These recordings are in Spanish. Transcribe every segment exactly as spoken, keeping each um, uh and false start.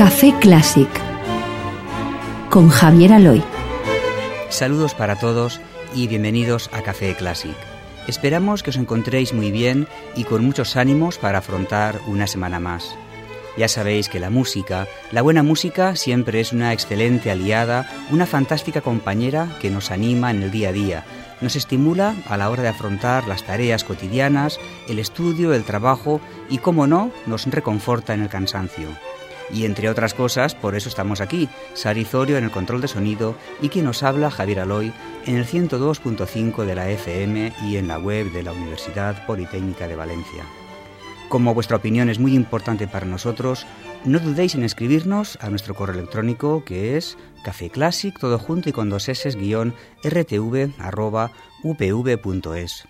Café Clásic con Javier Aloy. Saludos para todos y bienvenidos a Café Clásic. Esperamos que os encontréis muy bien y con muchos ánimos para afrontar una semana más. Ya sabéis que la música, la buena música, siempre es una excelente aliada, una fantástica compañera que nos anima en el día a día, nos estimula a la hora de afrontar las tareas cotidianas, el estudio, el trabajo y, cómo no, nos reconforta en el cansancio. Y entre otras cosas, por eso estamos aquí, Sari Zorio en el control de sonido y quien nos habla, Javier Aloy, en el ciento dos punto cinco de la F M y en la web de la Universidad Politécnica de Valencia. Como vuestra opinión es muy importante para nosotros, no dudéis en escribirnos a nuestro correo electrónico que es cafeclassic, todo junto y con dos s, guión, rtv, arroba, upv punto es.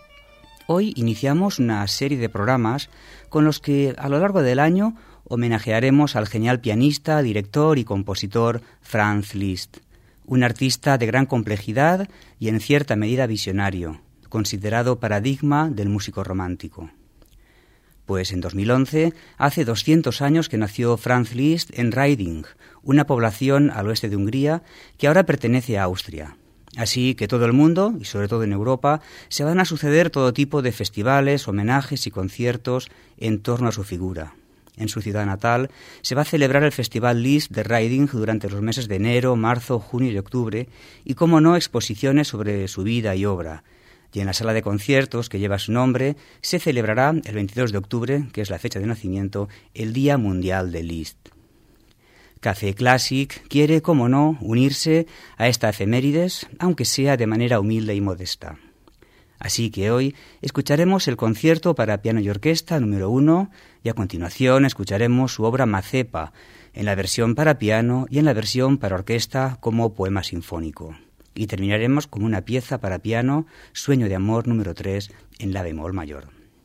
Hoy iniciamos una serie de programas con los que a lo largo del año homenajearemos al genial pianista, director y compositor Franz Liszt, un artista de gran complejidad y en cierta medida visionario, considerado paradigma del músico romántico. Pues en dos mil once, hace doscientos años que nació Franz Liszt en Reiding, una población al oeste de Hungría que ahora pertenece a Austria. Así que todo el mundo, y sobre todo en Europa, se van a suceder todo tipo de festivales, homenajes y conciertos en torno a su figura. En su ciudad natal se va a celebrar el Festival Liszt de Reiding durante los meses de enero, marzo, junio y octubre, y como no, exposiciones sobre su vida y obra. Y en la sala de conciertos que lleva su nombre se celebrará el veintidós de octubre, que es la fecha de nacimiento, el Día Mundial de Liszt. Café Clásic quiere, como no, unirse a esta efemérides, aunque sea de manera humilde y modesta. Así que hoy escucharemos el concierto para piano y orquesta número uno y a continuación escucharemos su obra Mazepa, en la versión para piano y en la versión para orquesta como poema sinfónico. Y terminaremos con una pieza para piano, Sueño de amor número tres, en la bemol mayor.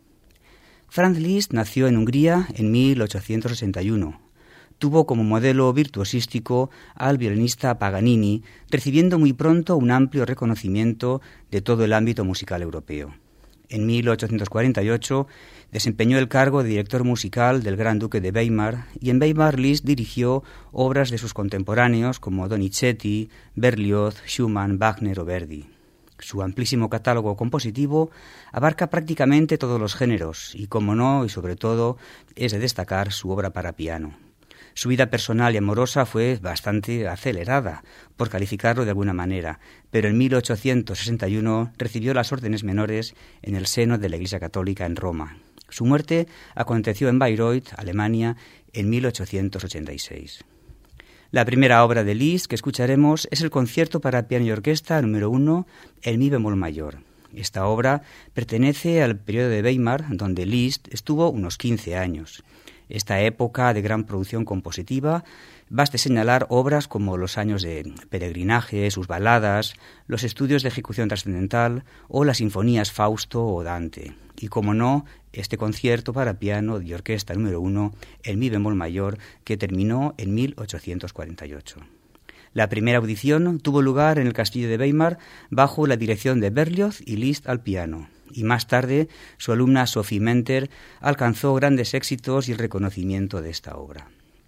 Franz Liszt nació en Hungría en mil ochocientos sesenta y uno. Tuvo como modelo virtuosístico al violinista Paganini, recibiendo muy pronto un amplio reconocimiento de todo el ámbito musical europeo. En mil ochocientos cuarenta y ocho desempeñó el cargo de director musical del Gran Duque de Weimar y en Weimar Liszt dirigió obras de sus contemporáneos como Donizetti, Berlioz, Schumann, Wagner o Verdi. Su amplísimo catálogo compositivo abarca prácticamente todos los géneros y, como no, y sobre todo, es de destacar su obra para piano. Su vida personal y amorosa fue bastante acelerada, por calificarlo de alguna manera, pero en mil ochocientos sesenta y uno recibió las órdenes menores en el seno de la Iglesia Católica en Roma. Su muerte aconteció en Bayreuth, Alemania, en mil ochocientos ochenta y seis. La primera obra de Liszt que escucharemos es el concierto para piano y orquesta número uno, en mi bemol mayor. Esta obra pertenece al periodo de Weimar, donde Liszt estuvo unos quince años. Esta época de gran producción compositiva, baste señalar obras como Los años de peregrinaje, sus baladas, los estudios de ejecución trascendental o las sinfonías Fausto o Dante. Y como no, este concierto para piano y orquesta número uno, en mi bemol mayor, que terminó en mil ochocientos cuarenta y ocho. La primera audición tuvo lugar en el castillo de Weimar bajo la dirección de Berlioz y Liszt al piano. Y más tarde, su alumna Sophie Menter alcanzó grandes éxitos y el reconocimiento de esta obra.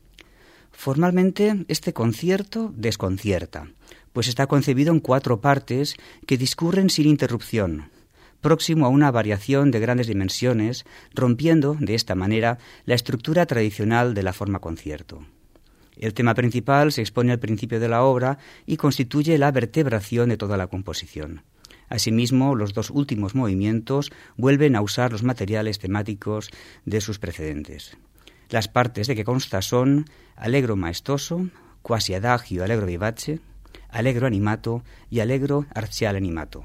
Formalmente, este concierto desconcierta, pues está concebido en cuatro partes que discurren sin interrupción, próximo a una variación de grandes dimensiones, rompiendo, de esta manera, la estructura tradicional de la forma concierto. El tema principal se expone al principio de la obra y constituye la vertebración de toda la composición. Asimismo, los dos últimos movimientos vuelven a usar los materiales temáticos de sus precedentes. Las partes de que consta son Allegro maestoso, Quasi adagio allegro vivace, Allegro animato y Allegro arziale animato.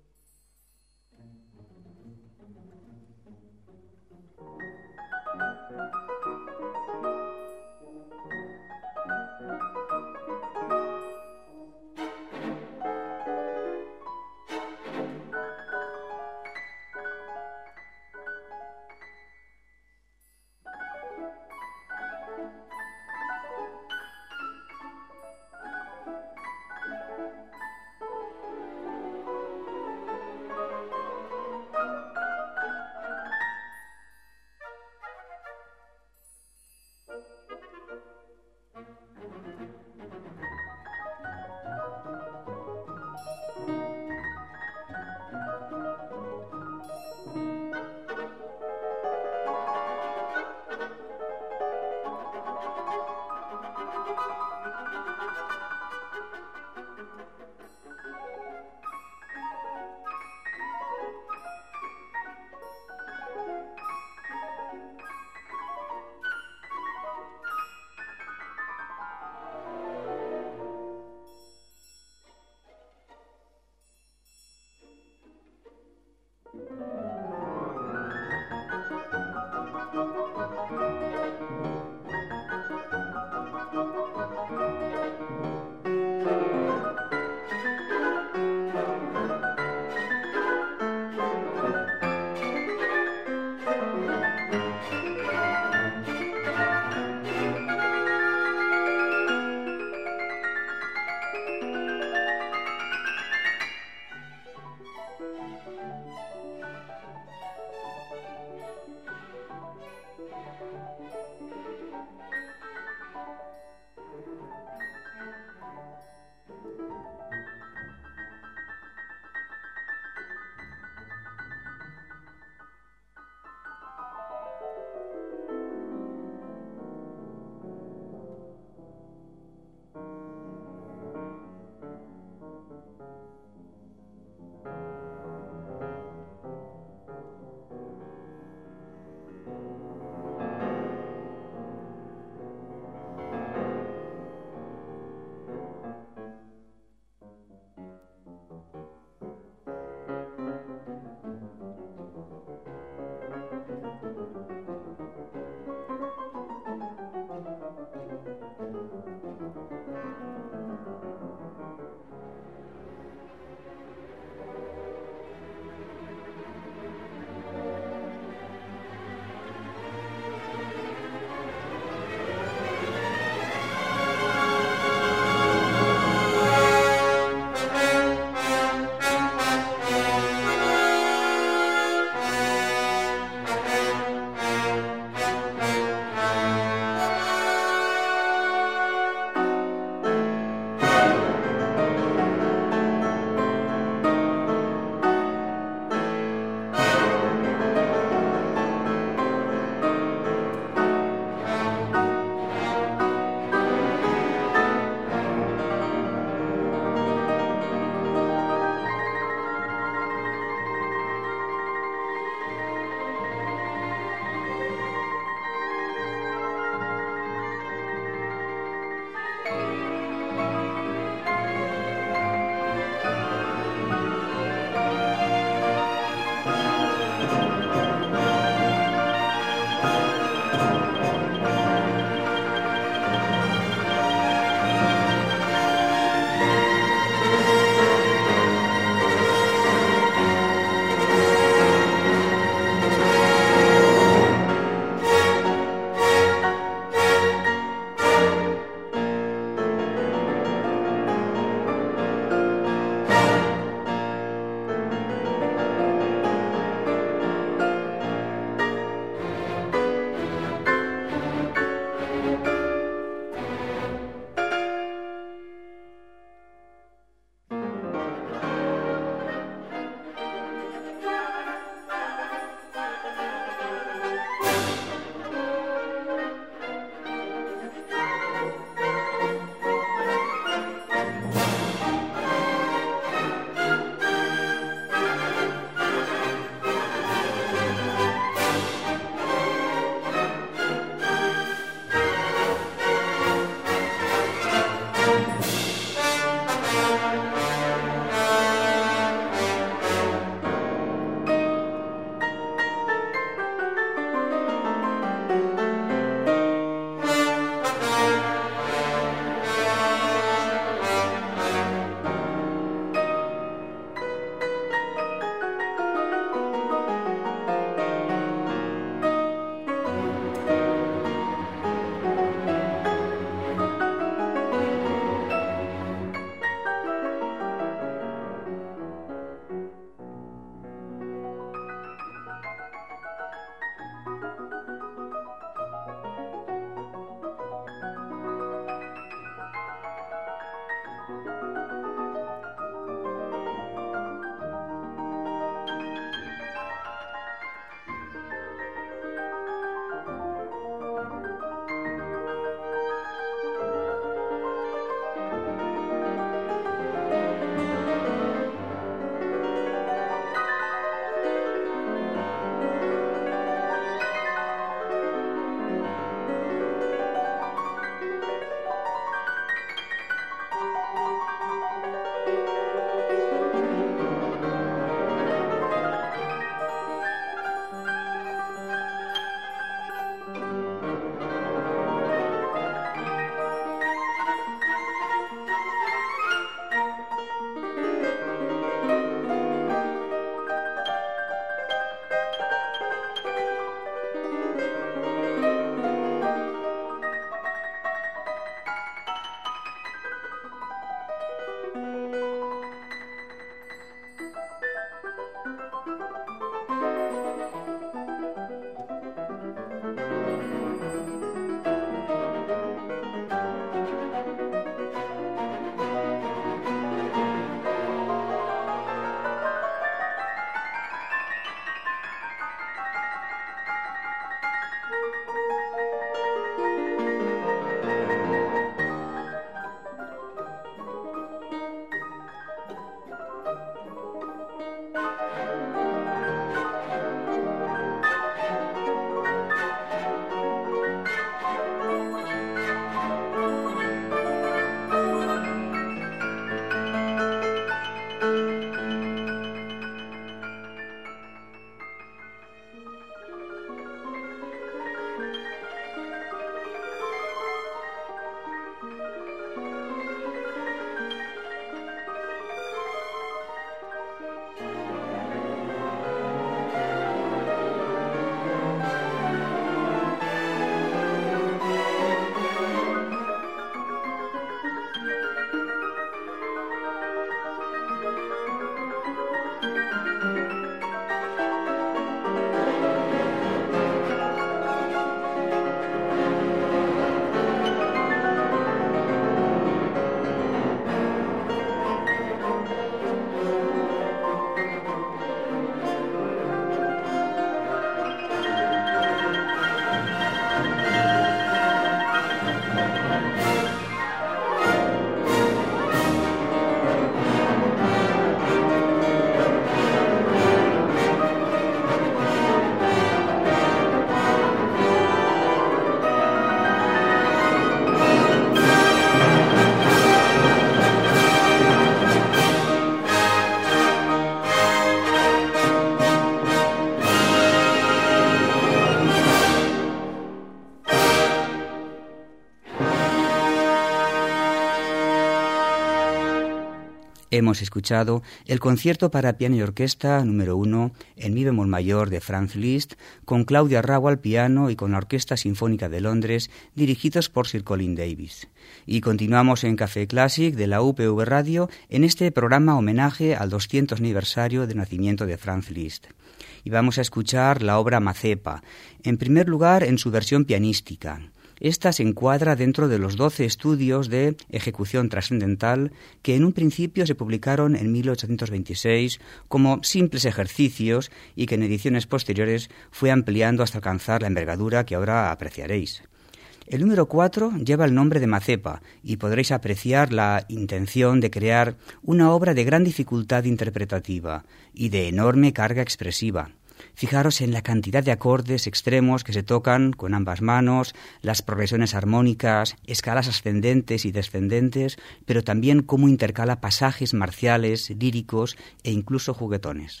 Hemos escuchado el concierto para piano y orquesta número uno en mi bemol mayor de Franz Liszt, con Claudia Rago al piano y con la Orquesta Sinfónica de Londres, dirigidos por Sir Colin Davis. Y continuamos en Café Classic de la U P V Radio en este programa homenaje al doscientos aniversario del nacimiento de Franz Liszt. Y vamos a escuchar la obra Mazepa, en primer lugar en su versión pianística. Esta se encuadra dentro de los doce estudios de ejecución trascendental que en un principio se publicaron en mil ochocientos veintiséis como simples ejercicios y que en ediciones posteriores fue ampliando hasta alcanzar la envergadura que ahora apreciaréis. El número cuatro lleva el nombre de Mazepa y podréis apreciar la intención de crear una obra de gran dificultad interpretativa y de enorme carga expresiva. Fijaros en la cantidad de acordes extremos que se tocan con ambas manos, las progresiones armónicas, escalas ascendentes y descendentes, pero también cómo intercala pasajes marciales, líricos e incluso juguetones.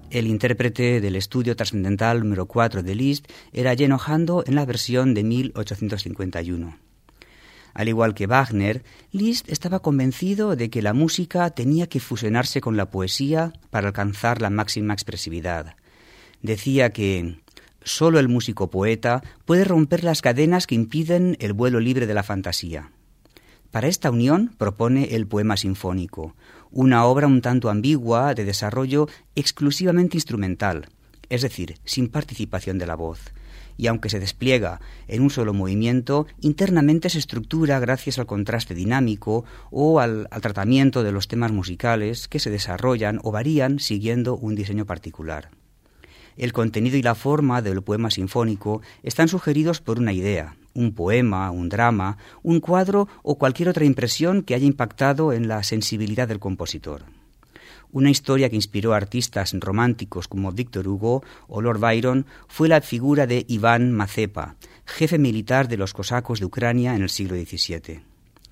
El intérprete del estudio trascendental número cuatro de Liszt era Jenno Händel en la versión de mil ochocientos cincuenta y uno. Al igual que Wagner, Liszt estaba convencido de que la música tenía que fusionarse con la poesía para alcanzar la máxima expresividad. Decía que solo el músico poeta puede romper las cadenas que impiden el vuelo libre de la fantasía. Para esta unión propone el poema sinfónico, una obra un tanto ambigua de desarrollo exclusivamente instrumental, es decir, sin participación de la voz. Y aunque se despliega en un solo movimiento, internamente se estructura gracias al contraste dinámico o al, al tratamiento de los temas musicales que se desarrollan o varían siguiendo un diseño particular. El contenido y la forma del poema sinfónico están sugeridos por una idea, un poema, un drama, un cuadro o cualquier otra impresión que haya impactado en la sensibilidad del compositor. Una historia que inspiró a artistas románticos como Victor Hugo o Lord Byron fue la figura de Iván Mazepa, jefe militar de los cosacos de Ucrania en el siglo diecisiete.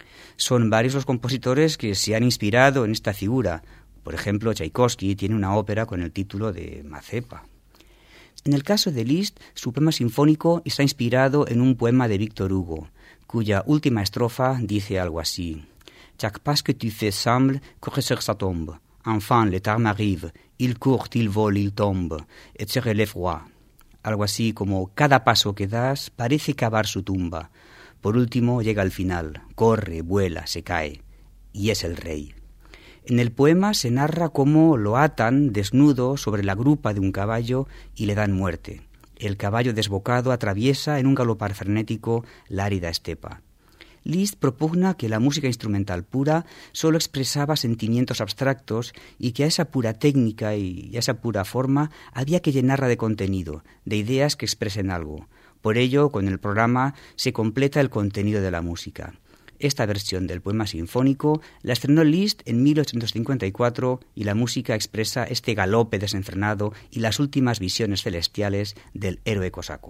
Son varios los compositores que se han inspirado en esta figura. Por ejemplo, Tchaikovsky tiene una ópera con el título de Mazepa. En el caso de Liszt, su poema sinfónico está inspirado en un poema de Victor Hugo, cuya última estrofa dice algo así: Chaque pas que tu fais semble que sur sa tombe. Enfin, le temps arrive, il court, il vole, il tombe, et se relève roi. Algo así como: cada paso que das parece cavar su tumba. Por último, llega al final, corre, vuela, se cae, y es el rey. En el poema se narra cómo lo atan desnudo sobre la grupa de un caballo y le dan muerte. El caballo desbocado atraviesa en un galopar frenético la árida estepa. Liszt propugna que la música instrumental pura solo expresaba sentimientos abstractos y que a esa pura técnica y a esa pura forma había que llenarla de contenido, de ideas que expresen algo. Por ello, con el programa se completa el contenido de la música. Esta versión del poema sinfónico la estrenó Liszt en mil ochocientos cincuenta y cuatro y la música expresa este galope desenfrenado y las últimas visiones celestiales del héroe cosaco.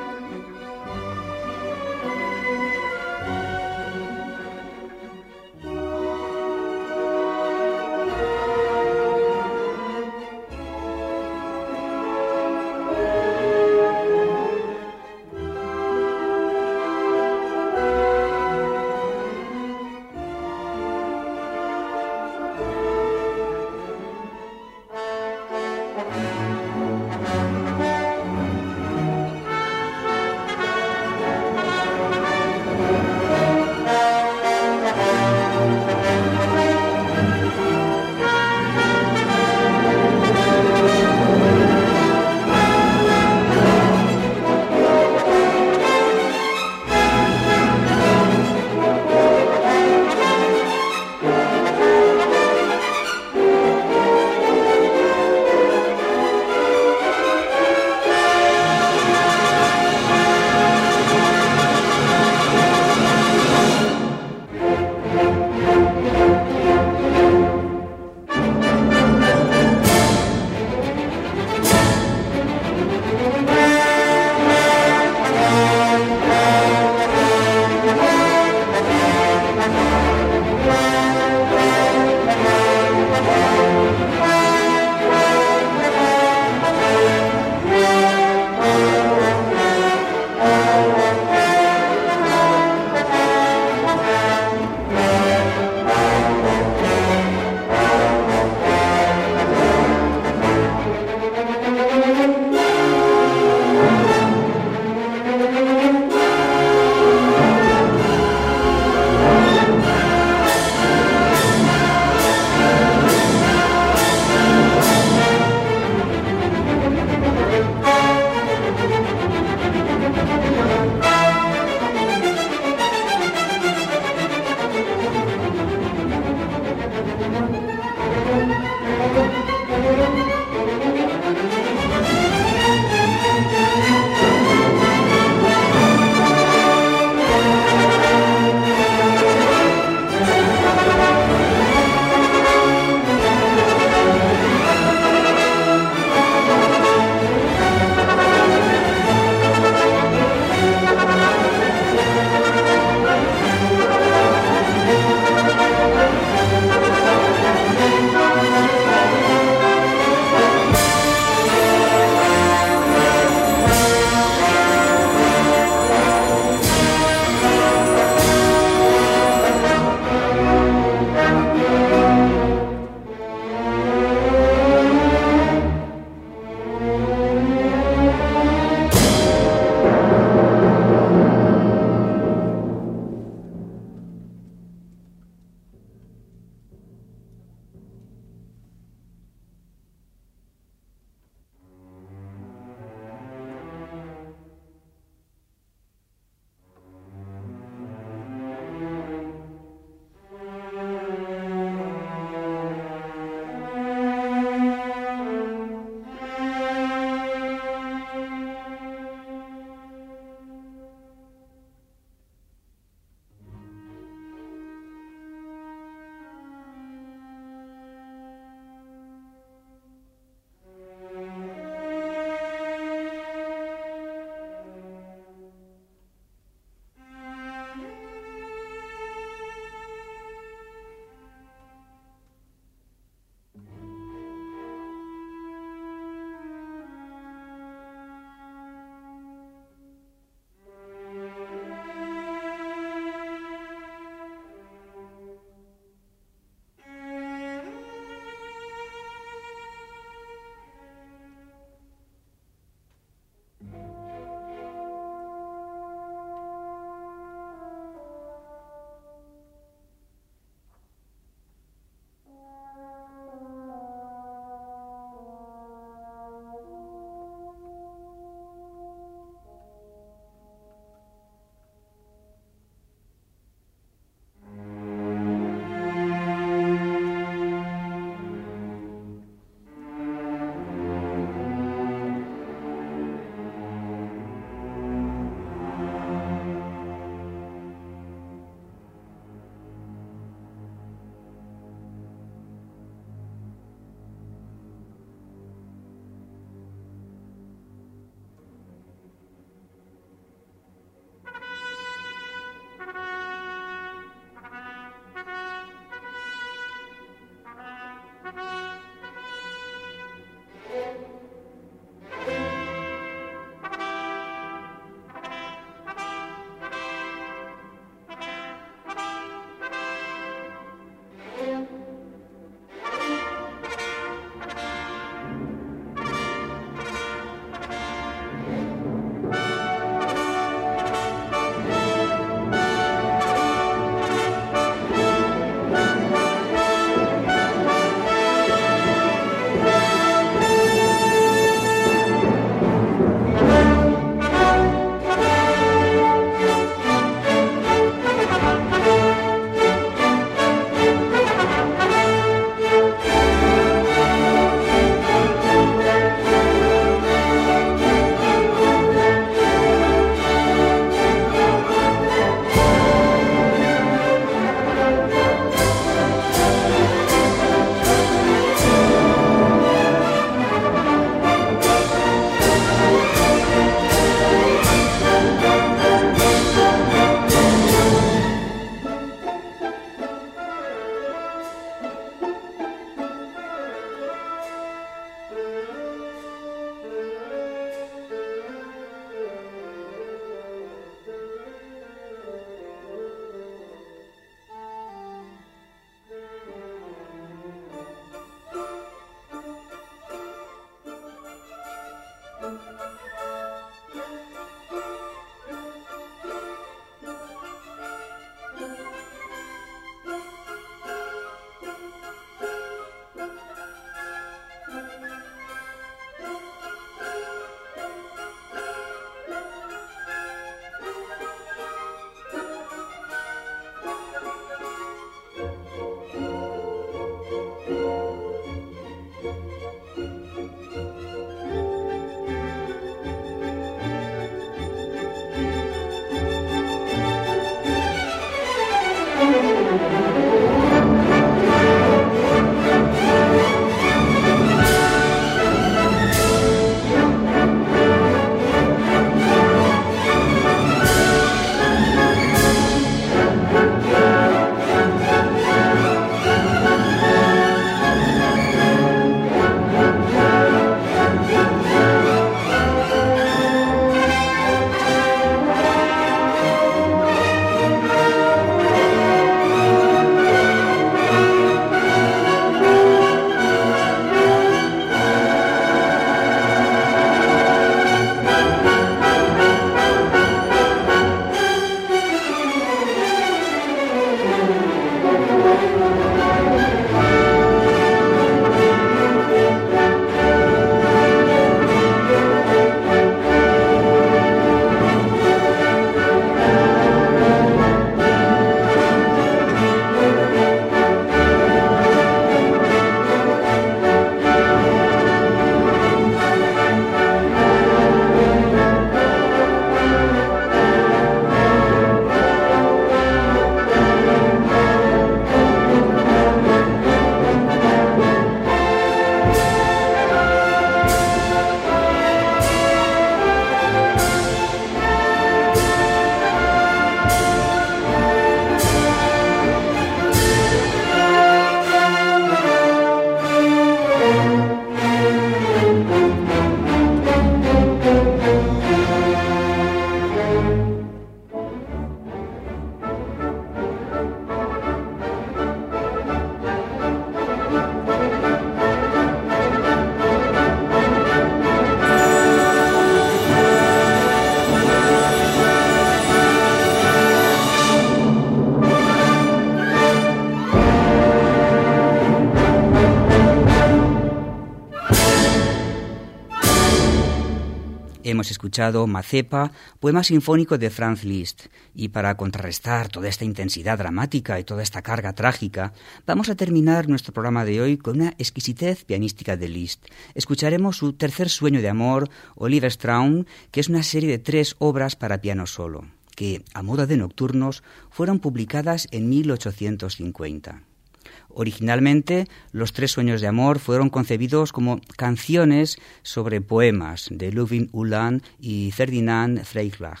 Hemos escuchado Mazepa, poema sinfónico de Franz Liszt, y para contrarrestar toda esta intensidad dramática y toda esta carga trágica, vamos a terminar nuestro programa de hoy con una exquisitez pianística de Liszt. Escucharemos su tercer sueño de amor, Oliver's Traum, que es una serie de tres obras para piano solo, que, a modo de nocturnos, fueron publicadas en mil ochocientos cincuenta. Originalmente, los tres sueños de amor fueron concebidos como canciones sobre poemas de Ludwig Uhland y Ferdinand Freitag.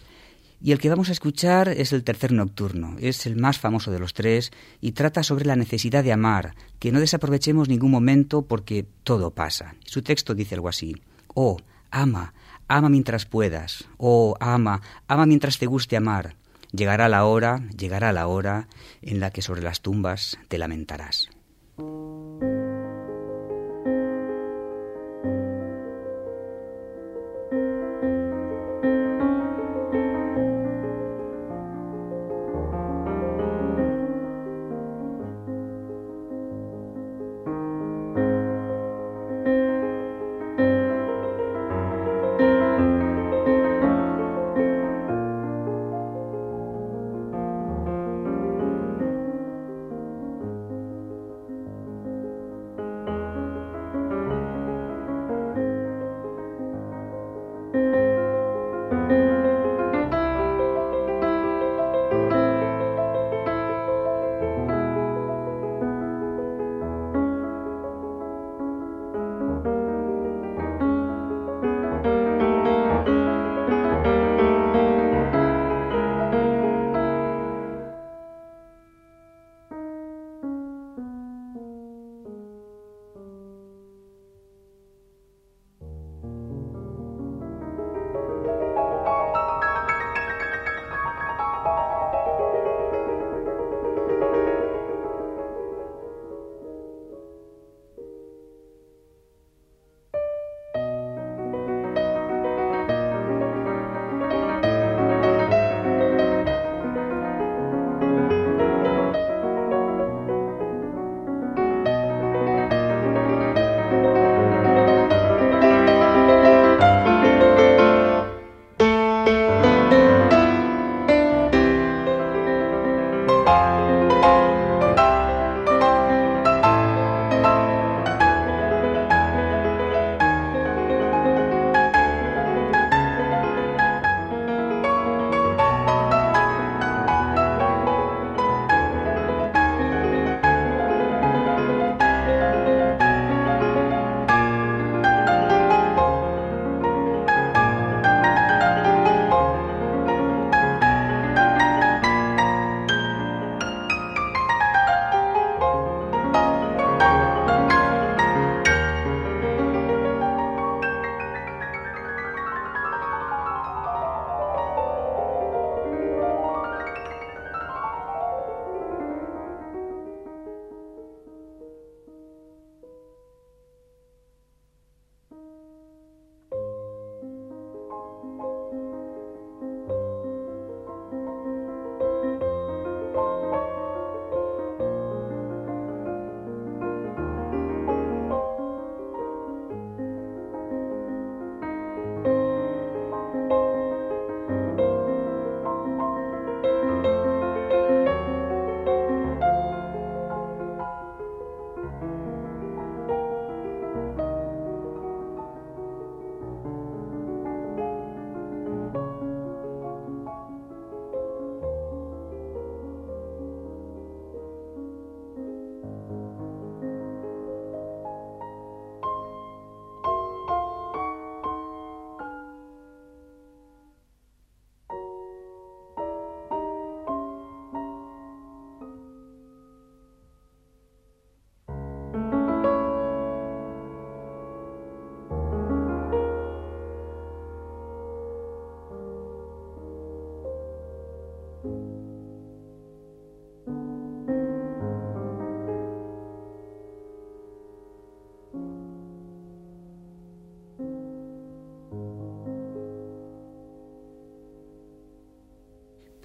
Y el que vamos a escuchar es el tercer nocturno, es el más famoso de los tres y trata sobre la necesidad de amar, que no desaprovechemos ningún momento porque todo pasa. Su texto dice algo así: oh, ama, ama mientras puedas, oh, ama, ama mientras te guste amar. Llegará la hora, llegará la hora en la que sobre las tumbas te lamentarás.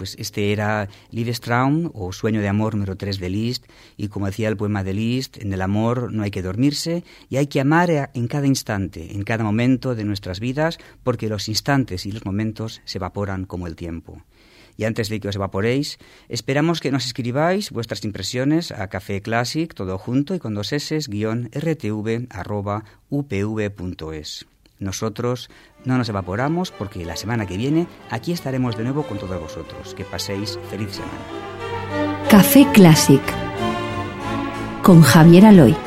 pues este era Liebestraum, o Sueño de amor número tres de Liszt, y como decía el poema de Liszt, en el amor no hay que dormirse y hay que amar en cada instante, en cada momento de nuestras vidas, porque los instantes y los momentos se evaporan como el tiempo. Y antes de que os evaporéis, esperamos que nos escribáis vuestras impresiones a Café Classic, todo junto y con dos eses, guión rtv arroba upv punto es. Nosotros no nos evaporamos porque la semana que viene aquí estaremos de nuevo con todos vosotros. Que paséis feliz semana. Café Classic con Javier Aloy.